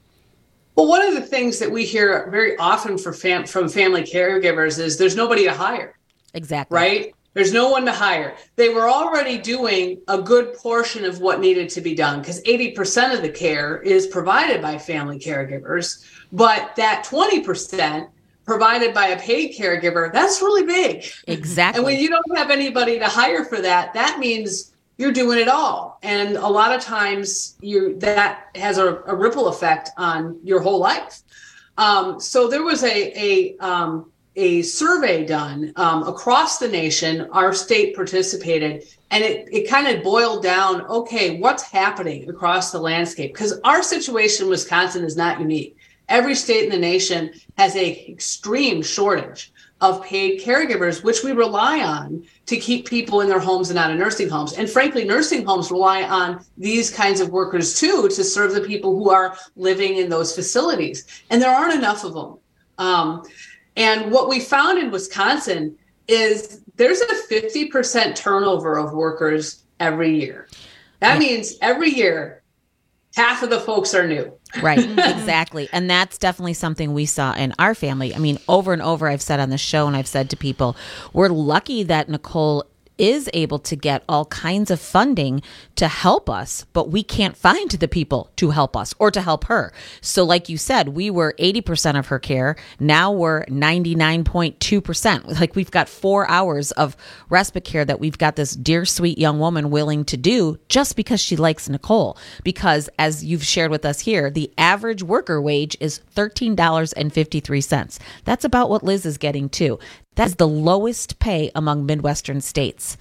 Well, one of the things that we hear very often for fam- from family caregivers is there's nobody to hire. Exactly. Right? There's no one to hire. They were already doing a good portion of what needed to be done because eighty percent of the care is provided by family caregivers. But that twenty percent provided by a paid caregiver, that's really big. Exactly. And when you don't have anybody to hire for that, that means you're doing it all. And a lot of times you that has a, a ripple effect on your whole life. Um, so there was a, a, um, a survey done um, across the nation. Our state participated, and it, it kind of boiled down, okay, what's happening across the landscape? Because our situation in Wisconsin is not unique. Every state in the nation has a extreme shortage of paid caregivers, which we rely on to keep people in their homes and out of nursing homes. And frankly, nursing homes rely on these kinds of workers too to serve the people who are living in those facilities. And there aren't enough of them. Um, and what we found in Wisconsin is there's a fifty percent turnover of workers every year. That Yeah. means every year, half of the folks are new. Right, exactly. And that's definitely something we saw in our family. I mean, over and over, I've said on the show and I've said to people, we're lucky that Nicole is able to get all kinds of funding to help us, but we can't find the people to help us or to help her. So like you said, we were eighty percent of her care. Now we're ninety-nine point two percent. Like we've got four hours of respite care that we've got this dear, sweet young woman willing to do just because she likes Nicole. Because as you've shared with us here, the average worker wage is thirteen dollars and fifty-three cents. That's about what Liz is getting too. That's the lowest pay among Midwestern states.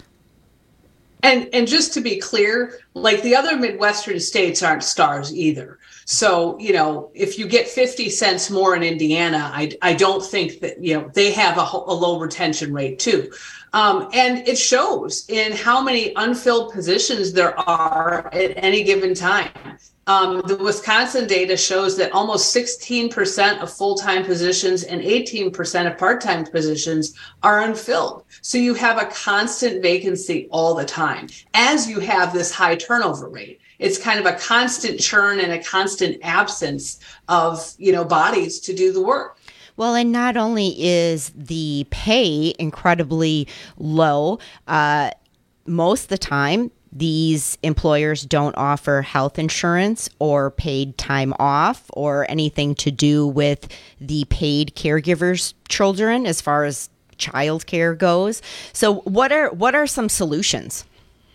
And and just to be clear, like the other Midwestern states aren't stars either. So, you know, if you get fifty cents more in Indiana, I, I don't think that, you know, they have a, a low retention rate too. Um, and it shows in how many unfilled positions there are at any given time. Um, the Wisconsin data shows that almost sixteen percent of full-time positions and eighteen percent of part-time positions are unfilled. So you have a constant vacancy all the time as you have this high turnover rate. It's kind of a constant churn and a constant absence of, you know, bodies to do the work. Well, and not only is the pay incredibly low, uh, most of the time, these employers don't offer health insurance or paid time off or anything to do with the paid caregivers' children as far as child care goes. So what are what are some solutions?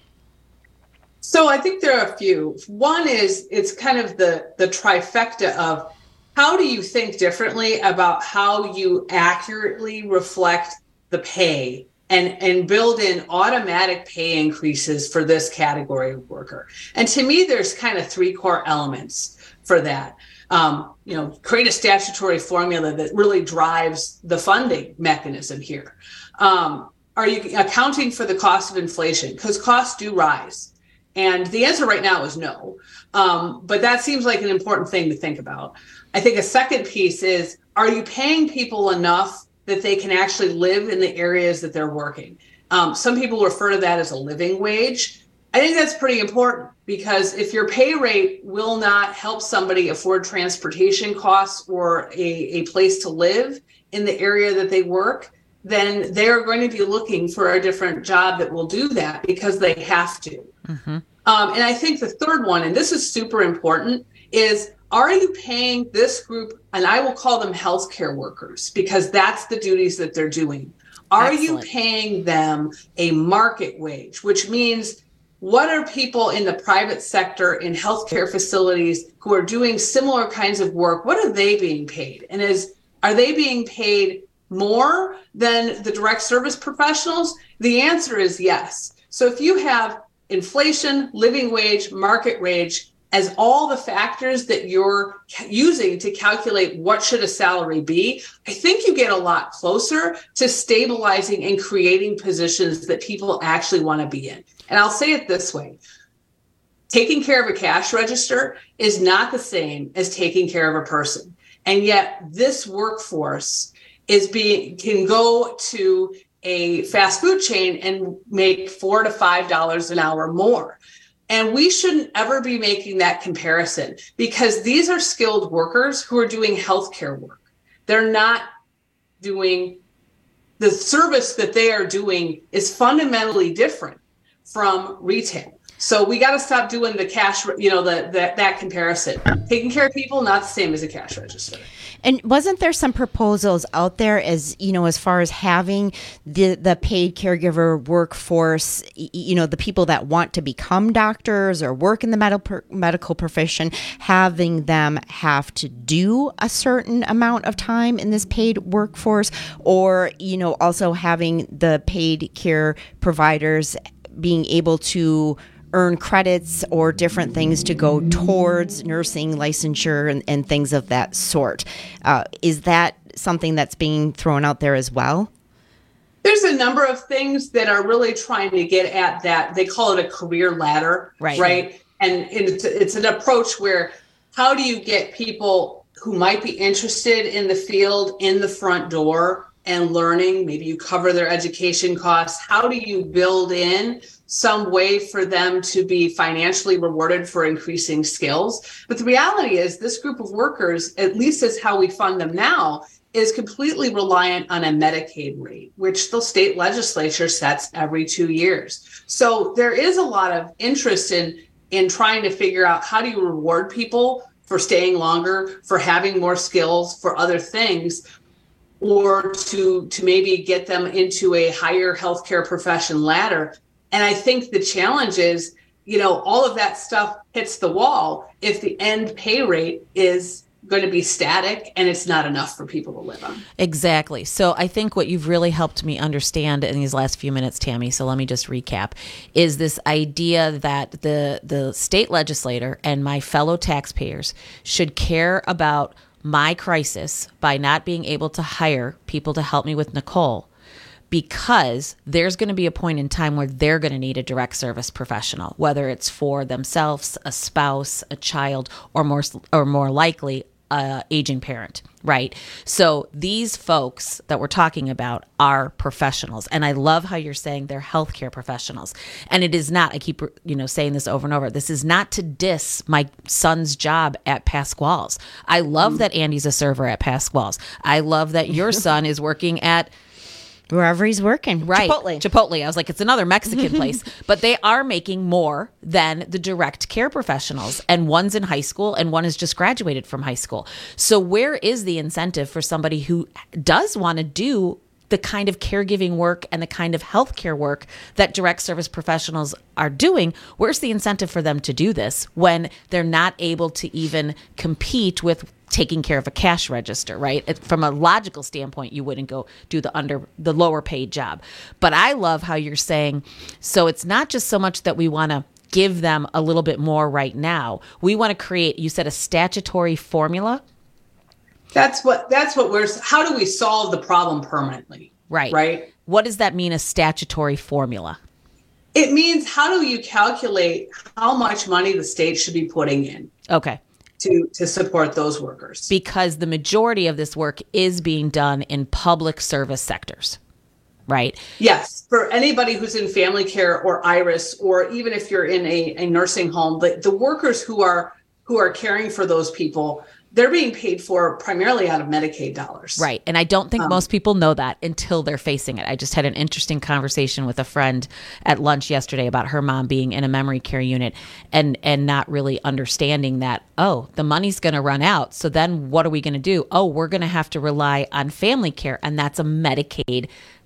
So I think there are a few. One is it's kind of the, the trifecta of how do you think differently about how you accurately reflect the pay and, and build in automatic pay increases for this category of worker. And to me, there's kind of three core elements for that. Um, you know, create a statutory formula that really drives the funding mechanism here. Um, are you accounting for the cost of inflation? Because costs do rise. And the answer right now is no. Um, but that seems like an important thing to think about. I think a second piece is, are you paying people enough that they can actually live in the areas that they're working? Um, some people refer to that as a living wage. I think that's pretty important because if your pay rate will not help somebody afford transportation costs or a, a place to live in the area that they work, then they're going to be looking for a different job that will do that because they have to. Mm-hmm. Um, and I think the third one, and this is super important, is are you paying this group, and I will call them healthcare workers because that's the duties that they're doing. Are Excellent. You paying them a market wage, which means what are people in the private sector in healthcare facilities who are doing similar kinds of work, what are they being paid? And is are they being paid more than the direct service professionals? The answer is yes. So if you have inflation, living wage, market wage, as all the factors that you're using to calculate what should a salary be, I think you get a lot closer to stabilizing and creating positions that people actually want to be in. And I'll say it this way. Taking care of a cash register is not the same as taking care of a person. And yet this workforce is being can go to a fast food chain and make four to five dollars an hour more. And we shouldn't ever be making that comparison, because these are skilled workers who are doing healthcare work. They're not doing the service that they are doing is fundamentally different from retail. So we got to stop doing the cash, you know, the, the that comparison. Taking care of people, not the same as a cash register. And wasn't there some proposals out there as, you know, as far as having the, the paid caregiver workforce, you know, the people that want to become doctors or work in the medical medical profession, having them have to do a certain amount of time in this paid workforce, or, you know, also having the paid care providers being able to earn credits or different things to go towards nursing licensure and, and things of that sort. Uh, is that something that's being thrown out there as well? There's a number of things that are really trying to get at that. They call it a career ladder, right? right? And it's, it's an approach where how do you get people who might be interested in the field in the front door and learning? Maybe you cover their education costs. How do you build in some way for them to be financially rewarded for increasing skills? But the reality is this group of workers, at least as how we fund them now, is completely reliant on a Medicaid rate, which the state legislature sets every two years. So there is a lot of interest in, in trying to figure out how do you reward people for staying longer, for having more skills, for other things, or to, to maybe get them into a higher healthcare profession ladder. And I think the challenge is, you know, all of that stuff hits the wall if the end pay rate is going to be static and it's not enough for people to live on. Exactly. So I think what you've really helped me understand in these last few minutes, Tammy, so let me just recap, is this idea that the the state legislator and my fellow taxpayers should care about my crisis by not being able to hire people to help me with Nicole, because there's going to be a point in time where they're going to need a direct service professional, whether it's for themselves, a spouse, a child, or more or more likely, a aging parent, right? So these folks that we're talking about are professionals. And I love how you're saying they're healthcare professionals. And it is not, I keep, you know, saying this over and over, this is not to diss my son's job at Pasquale's. I love mm. that Andy's a server at Pasquale's. I love that your son is working at wherever he's working. Right. Chipotle. Chipotle. I was like, it's another Mexican place. But they are making more than the direct care professionals. And one's in high school and one has just graduated from high school. So where is the incentive for somebody who does want to do the kind of caregiving work and the kind of healthcare work that direct service professionals are doing? Where's the incentive for them to do this when they're not able to even compete with taking care of a cash register, right? It, from a logical standpoint, you wouldn't go do the under the lower paid job. But I love how you're saying, so it's not just so much that we want to give them a little bit more right now. We want to create, you said, a statutory formula. That's what that's what we're how do we solve the problem permanently? Right. Right. What does that mean, a statutory formula? It means how do you calculate how much money the state should be putting in? Okay. To, to support those workers. Because the majority of this work is being done in public service sectors, right? Yes. For anybody who's in family care or IRIS, or even if you're in a, a nursing home, the, the workers who are who are caring for those people, they're being paid for primarily out of Medicaid dollars. Right. And I don't think um, most people know that until they're facing it. I just had an interesting conversation with a friend at lunch yesterday about her mom being in a memory care unit and, and not really understanding that, oh, the money's going to run out. So then what are we going to do? Oh, we're going to have to rely on family care. And that's a Medicaid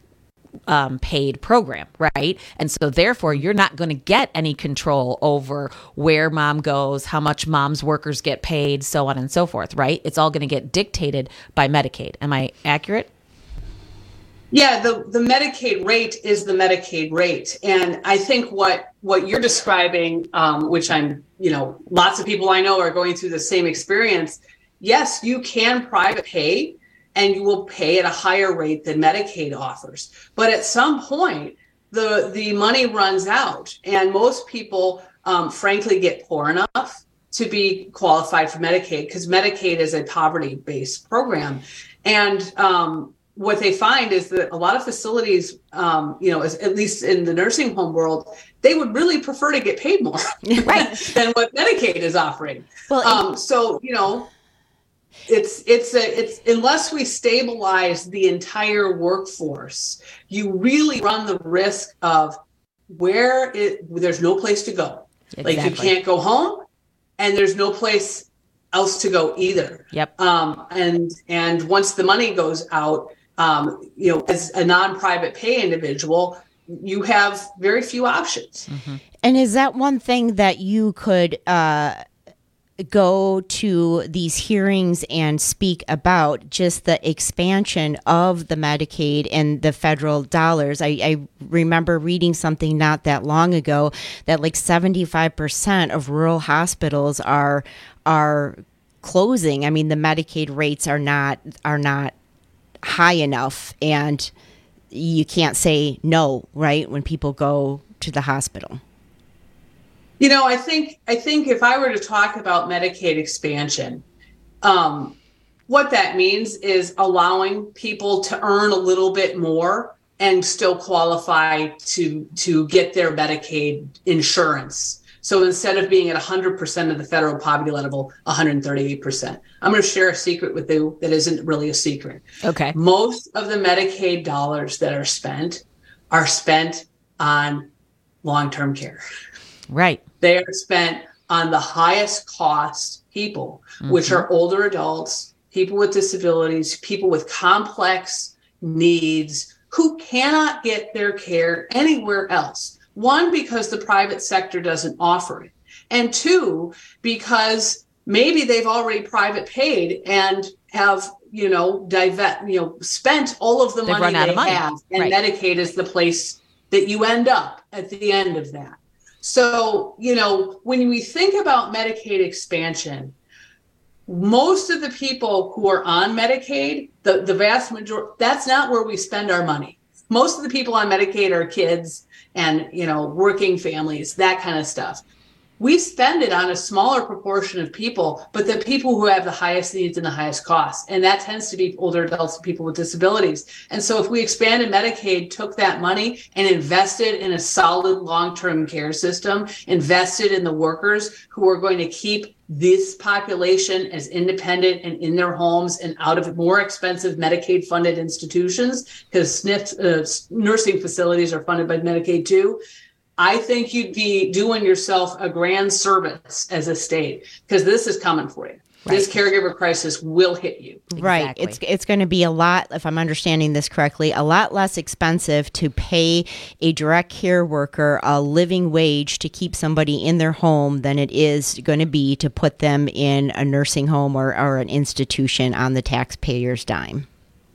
Um, paid program, right? And so therefore you're not going to get any control over where mom goes, how much mom's workers get paid, so on and so forth, right? It's all going to get dictated by Medicaid. Am I accurate? Yeah, the, the Medicaid rate is the Medicaid rate. And I think what what you're describing, um, which I'm, you know, lots of people I know are going through the same experience. Yes, you can private pay and you will pay at a higher rate than Medicaid offers. But at some point, the, the money runs out. And most people, um, frankly, get poor enough to be qualified for Medicaid because Medicaid is a poverty-based program. And um, what they find is that a lot of facilities, um, you know, as, at least in the nursing home world, they would really prefer to get paid more right. than what Medicaid is offering. Well, um, so, you know, it's it's a it's unless we stabilize the entire workforce, you really run the risk of where it there's no place to go. Exactly. Like you can't go home, and there's no place else to go either. Yep. Um, and and once the money goes out, um, you know, as a non-private pay individual, you have very few options. Mm-hmm. And is that one thing that you could uh, go to these hearings and speak about, just the expansion of the Medicaid and the federal dollars? I, I remember reading something not that long ago that like seventy-five percent of rural hospitals are are closing. I mean, the Medicaid rates are not are not high enough, and you can't say no, right, when people go to the hospital. You know, I think I think if I were to talk about Medicaid expansion, um, what that means is allowing people to earn a little bit more and still qualify to to get their Medicaid insurance. So instead of being at one hundred percent of the federal poverty level, one hundred thirty-eight percent. I'm going to share a secret with you that isn't really a secret. Okay. Most of the Medicaid dollars that are spent are spent on long-term care. Right. They are spent on the highest cost people, mm-hmm. which are older adults, people with disabilities, people with complex needs who cannot get their care anywhere else. One, because the private sector doesn't offer it. And two, because maybe they've already private paid and have, you know, divest, you know, spent all of the They've money they money. have. And right. Medicaid is the place that you end up at the end of that. So, you know, when we think about Medicaid expansion, most of the people who are on Medicaid, the, the vast majority, that's not where we spend our money. Most of the people on Medicaid are kids and, you know, working families, that kind of stuff. We spend it on a smaller proportion of people, but the people who have the highest needs and the highest costs. And that tends to be older adults and people with disabilities. And so if we expanded Medicaid, took that money and invested in a solid long-term care system, invested in the workers who are going to keep this population as independent and in their homes and out of more expensive Medicaid funded institutions, because S N F uh, nursing facilities are funded by Medicaid too. I think you'd be doing yourself a grand service as a state, because this is coming for you. Right. This caregiver crisis will hit you. Right. Exactly. It's it's going to be a lot, if I'm understanding this correctly, a lot less expensive to pay a direct care worker a living wage to keep somebody in their home than it is going to be to put them in a nursing home or, or an institution on the taxpayer's dime.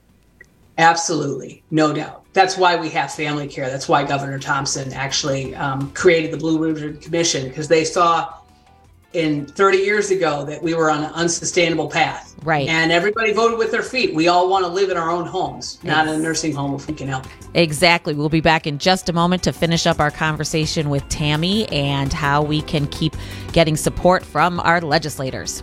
Absolutely. No doubt. That's why we have family care. That's why Governor Thompson actually um, created the Blue Ribbon Commission, because they saw in thirty years ago that we were on an unsustainable path. Right. And everybody voted with their feet. We all want to live in our own homes, not in a nursing home if we can help. Exactly. We'll be back in just a moment to finish up our conversation with Tammy and how we can keep getting support from our legislators.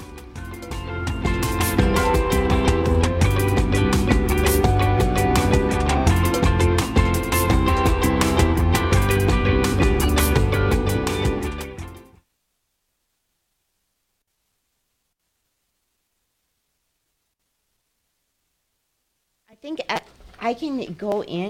I think I can go in.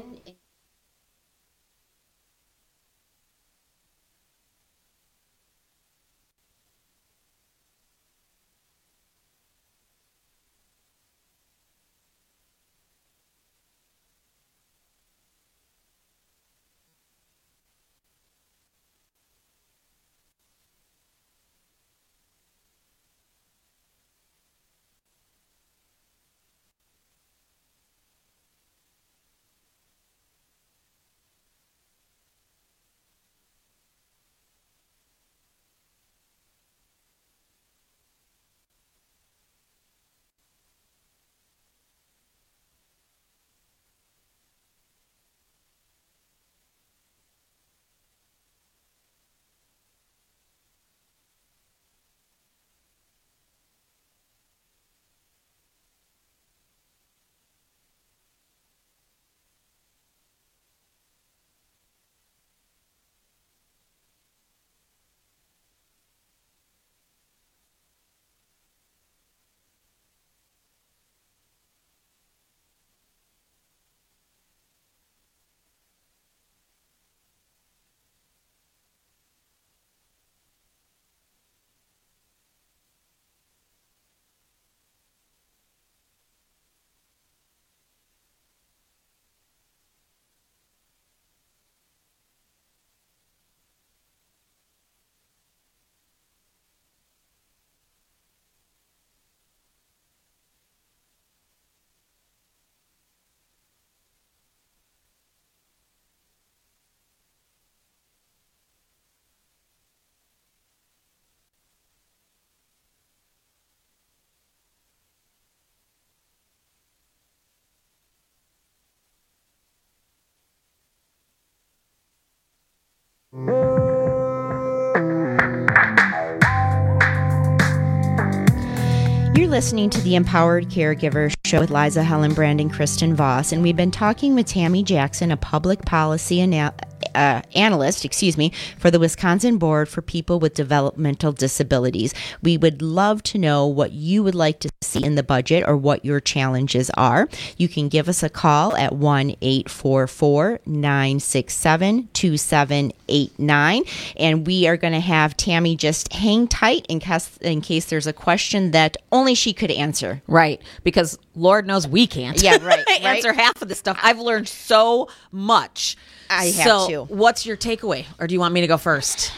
listening to the Empowered Caregiver Show with Liza Helen Brand and Kristen Voss, and we've been talking with Tammy Jackson, a public policy ana- uh, analyst, excuse me, for the Wisconsin Board for People with Developmental Disabilities. We would love to know what you would like to see in the budget or what your challenges are. You can give us a call at one eight four four, nine six seven, two seven eight nine, and we are going to have Tammy just hang tight in case, in case there's a question that only she could answer. Right, because Lord knows we can't. Yeah, right. right. answer half of this stuff. I've learned so much. I have so, to. What's your takeaway, or do you want me to go first?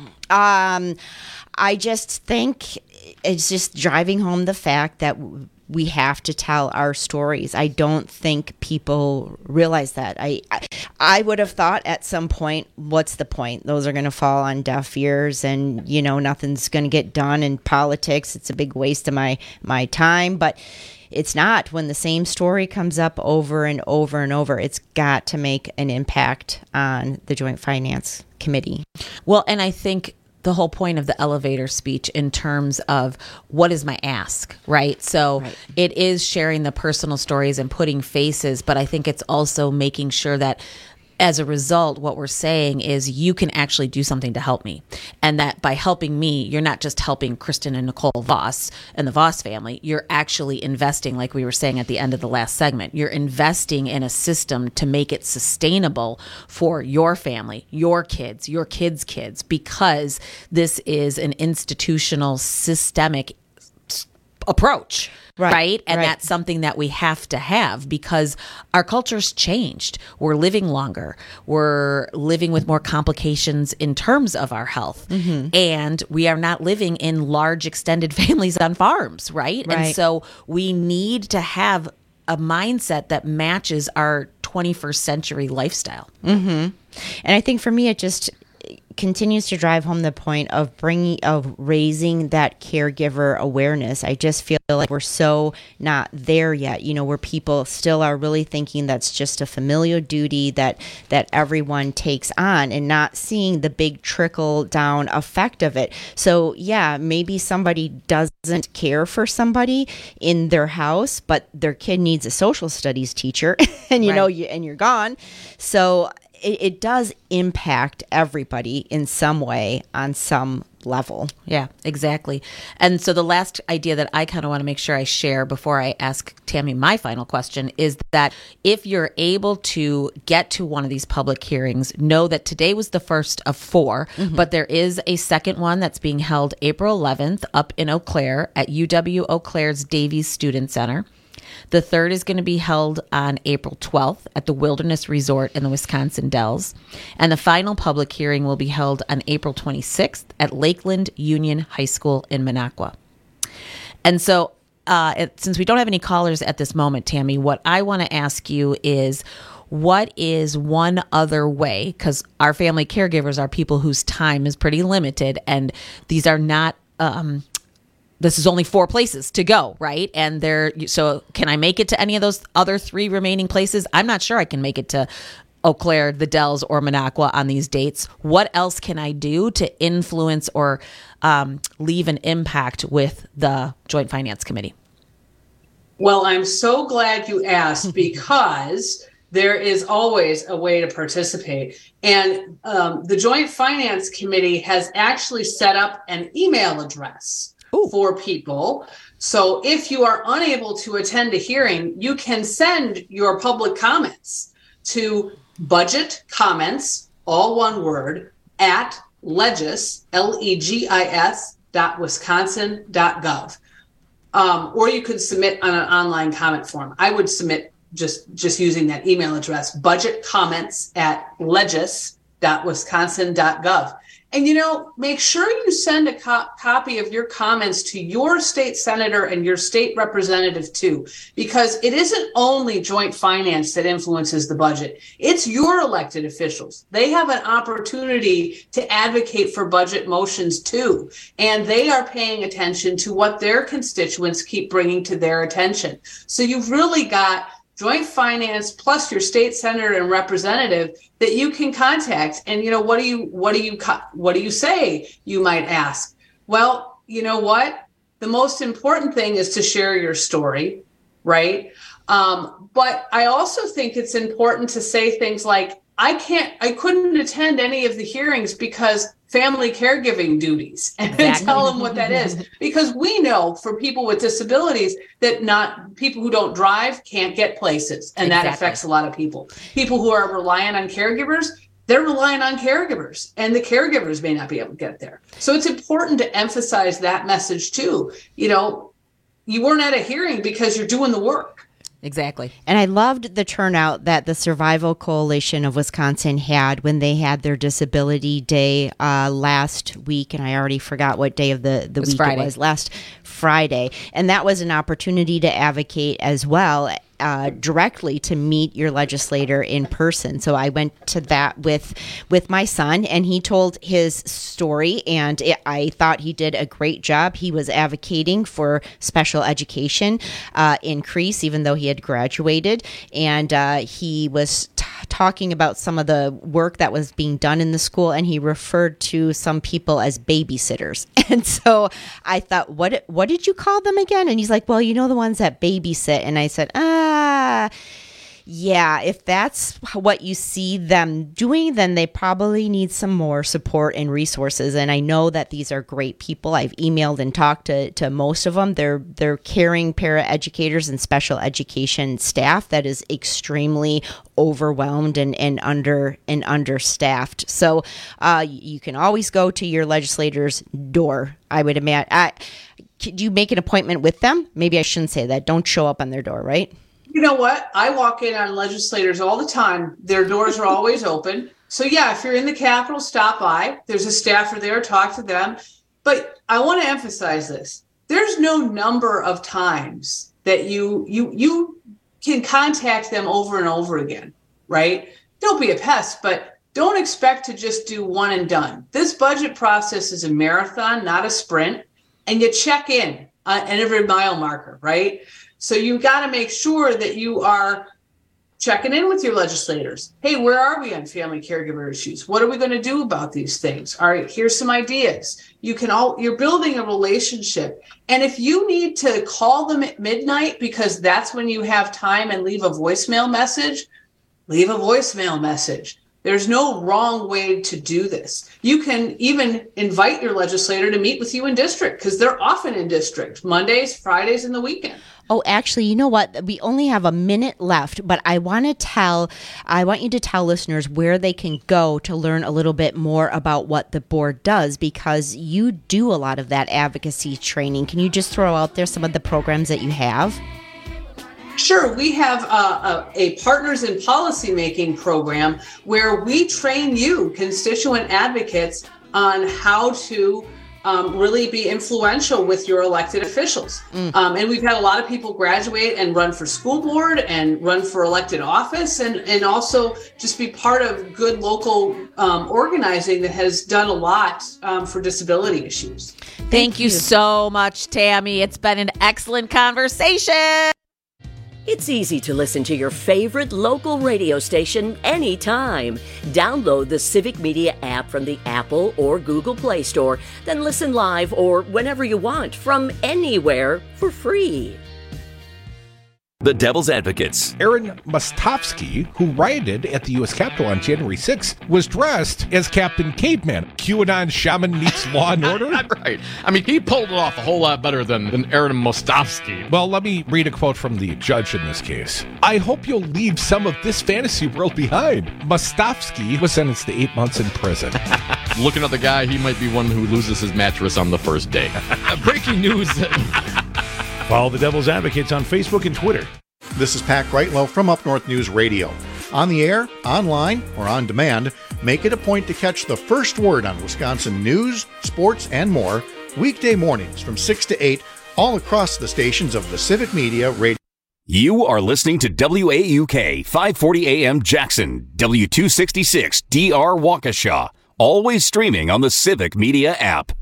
Um, I just think it's just driving home the fact that we have to tell our stories. I don't think people realize that. I, I, I would have thought at some point, what's the point? Those are going to fall on deaf ears, and you know nothing's going to get done in politics. It's a big waste of my my time, but it's not. When the same story comes up over and over and over, it's got to make an impact on the Joint Finance Committee. Well, and I think the whole point of the elevator speech in terms of what is my ask, right? So right. It is sharing the personal stories and putting faces, but I think it's also making sure that as a result, what we're saying is you can actually do something to help me. And that by helping me, you're not just helping Kristen and Nicole Voss and the Voss family. You're actually investing, like we were saying at the end of the last segment, you're investing in a system to make it sustainable for your family, your kids, your kids' kids, because this is an institutional, systemic approach. Right. right. And right. that's something that we have to have because our culture's changed. We're living longer. We're living with more complications in terms of our health. Mm-hmm. And we are not living in large extended families on farms, right? right? And so we need to have a mindset that matches our twenty-first century lifestyle. Mm-hmm. And I think for me, it just continues to drive home the point of bringing, of raising that caregiver awareness. I just feel like we're so not there yet, you know, where people still are really thinking that's just a familial duty that, that everyone takes on and not seeing the big trickle down effect of it. So yeah, maybe somebody doesn't care for somebody in their house, but their kid needs a social studies teacher and you right. know, you, and you're gone. So It, it does impact everybody in some way on some level. Yeah, exactly. And so the last idea that I kind of want to make sure I share before I ask Tammy my final question is that if you're able to get to one of these public hearings, know that today was the first of four, mm-hmm. but there is a second one that's being held April eleventh up in Eau Claire at U W Eau Claire's Davies Student Center. The third is going to be held on April twelfth at the Wilderness Resort in the Wisconsin Dells. And the final public hearing will be held on April twenty-sixth at Lakeland Union High School in Minocqua. And so uh, it, since we don't have any callers at this moment, Tammy, what I want to ask you is, what is one other way, because our family caregivers are people whose time is pretty limited, and these are not... Um, This is only four places to go, right? And there, so can I make it to any of those other three remaining places? I'm not sure I can make it to Eau Claire, the Dells, or Minocqua on these dates. What else can I do to influence or um, leave an impact with the Joint Finance Committee? Well, I'm so glad you asked because there is always a way to participate. And um, the Joint Finance Committee has actually set up an email address Ooh. for people. So if you are unable to attend a hearing, you can send your public comments to budget comments, all one word, at legis, L E G I S dot wisconsin dot gov. Um, or you could submit on an online comment form. I would submit just, just using that email address, budget comments at legis dot wisconsin dot gov. And, you know, make sure you send a co- copy of your comments to your state senator and your state representative, too, because it isn't only joint finance that influences the budget. It's your elected officials. They have an opportunity to advocate for budget motions, too, and they are paying attention to what their constituents keep bringing to their attention. So you've really got joint finance plus your state senator and representative that you can contact. And, you know, what do you, what do you, what do you say? You might ask. Well, you know what? the most important thing is to share your story, right? Um, but I also think it's important to say things like, I can't, I couldn't attend any of the hearings because family caregiving duties, and exactly. tell them what that is. Because we know for people with disabilities that not people who don't drive can't get places. And exactly. that affects a lot of people. People who are reliant on caregivers, they're relying on caregivers, and the caregivers may not be able to get there. So it's important to emphasize that message too. You know, you weren't at a hearing because you're doing the work. Exactly. And I loved the turnout that the Survival Coalition of Wisconsin had when they had their Disability Day uh, last week. And I already forgot what day of the, the it week Friday. It was. Last Friday. And that was an opportunity to advocate as well. Uh, directly to meet your legislator in person. So I went to that with with my son, and he told his story, and it, I thought he did a great job. He was advocating for special education uh, increase, even though he had graduated, and uh, he was t- talking about some of the work that was being done in the school, and he referred to some people as babysitters. And so I thought, what what did you call them again? And he's like, well, you know, the ones that babysit. And I said, ah, Uh, yeah, if that's what you see them doing, then they probably need some more support and resources. And I know that these are great people. I've emailed and talked to, to most of them. They're they're caring paraeducators and special education staff that is extremely overwhelmed and, and under and understaffed. So uh, you can always go to your legislator's door. I would imagine. I, do you make an appointment with them? Maybe I shouldn't say that. Don't show up on their door, right? You know what? I walk in on legislators all the time. Their doors are always open. So yeah, if you're in the Capitol, stop by. There's a staffer there, talk to them. But I want to emphasize this. There's no number of times that you you you can contact them over and over again, right? Don't be a pest, but don't expect to just do one and done. This budget process is a marathon, not a sprint, and you check in on every mile marker, right? So you got to make sure that you are checking in with your legislators. Hey, where are we on family caregiver issues? What are we going to do about these things? All right, here's some ideas. You can all, you're building a relationship. And if you need to call them at midnight because that's when you have time and leave a voicemail message, leave a voicemail message. There's no wrong way to do this. You can even invite your legislator to meet with you in district because they're often in district, Mondays, Fridays, and the weekend. Oh, actually, you know what? We only have a minute left, but I want to tell, I want you to tell listeners where they can go to learn a little bit more about what the board does, because you do a lot of that advocacy training. Can you just throw out there some of the programs that you have? Sure. We have a, a, a Partners in Policymaking program where we train you, constituent advocates, on how to um, really be influential with your elected officials. Mm. Um, and we've had a lot of people graduate and run for school board and run for elected office, and, and also just be part of good local um, organizing that has done a lot um, for disability issues. Thank, Thank you, you so much, Tammy. It's been an excellent conversation. It's easy to listen to your favorite local radio station anytime. Download the Civic Media app from the Apple or Google Play Store, then listen live or whenever you want from anywhere for free. The Devil's Advocates. Aaron Mostovsky, who rioted at the U S Capitol on January sixth, was dressed as Captain Caveman. QAnon shaman meets Law and Order? Right. I mean, he pulled it off a whole lot better than, than Aaron Mostovsky. Well, let me read a quote from the judge in this case. I hope you'll leave some of this fantasy world behind. Mostovsky was sentenced to eight months in prison. Looking at the guy, he might be one who loses his mattress on the first day. Breaking news. Follow the Devil's Advocates on Facebook and Twitter. This is Pat Greitlow from Up North News Radio. On the air, online, or on demand, make it a point to catch the first word on Wisconsin news, sports, and more weekday mornings from six to eight all across the stations of the Civic Media Radio. You are listening to W A U K five forty A M Jackson, W two sixty-six D R Waukesha, always streaming on the Civic Media app.